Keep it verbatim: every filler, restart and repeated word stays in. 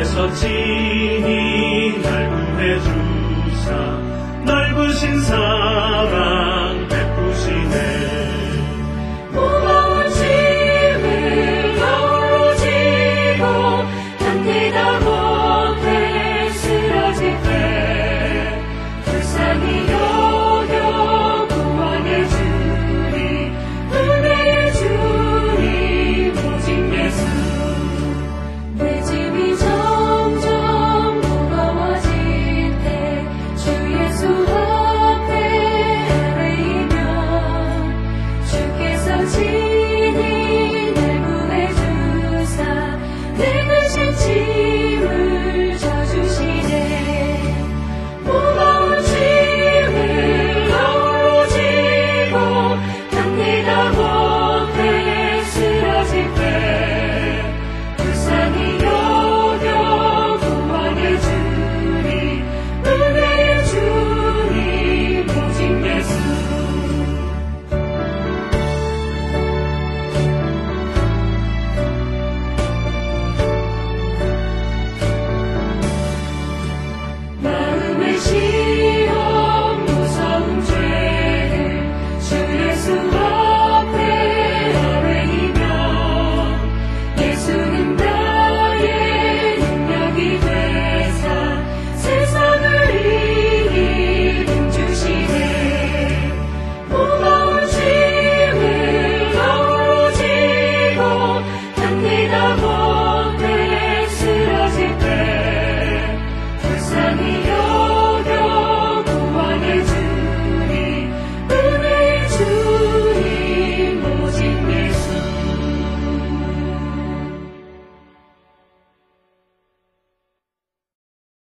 주께서 친히 날 구해주사 넓으신 사랑 베푸시네. 무거운 짐을 홀로 지고 견디다 못해 쓰러질 때 불쌍히 여겨 구원해 주리 은혜의 주님 오직 예수. 내 짐이 점점 무거워질 때 주 예수 앞에 아뢰이면 주께서 친히 날 구해주사 내 그